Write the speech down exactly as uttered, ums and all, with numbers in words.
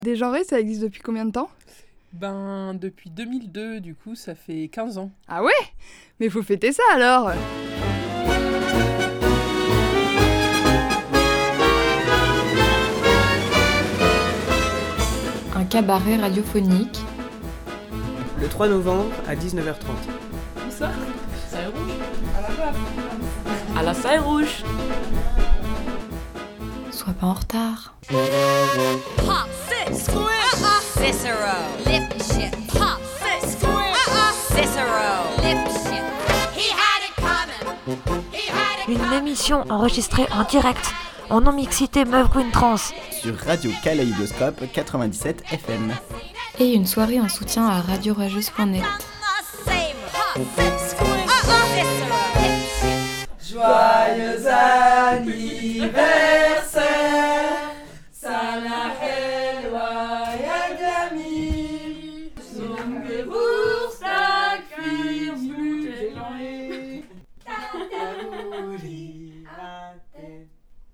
Dégenré, ça existe depuis combien de temps ? Ben, depuis deux mille deux, du coup, ça fait quinze ans. Ah ouais ? Mais faut fêter ça alors ! Un cabaret radiophonique. Le trois novembre à dix-neuf heures trente. Où ça ? Saille Rouge. À la baffe. À la Saille Rouge. Sois pas en retard. Pop, sit, squish, uh-uh. Cicero, lip shit. Pop, sit, squish, uh-uh. Cicero, lip shit. He had it coming. He had it Une coming. émission enregistrée en direct, en non-mixité Meuf Green Trans. Sur Radio Kaléidoscope quatre-vingt-dix-sept F M. Et une soirée en soutien à radio rageuse point net. The same. Pop, sit, squish, uh-uh. Cicero, lip shit. Joyeux anniversaire, Sana Helwa ya Jamil, zum Geburtstag viel Glück, Tatabuli.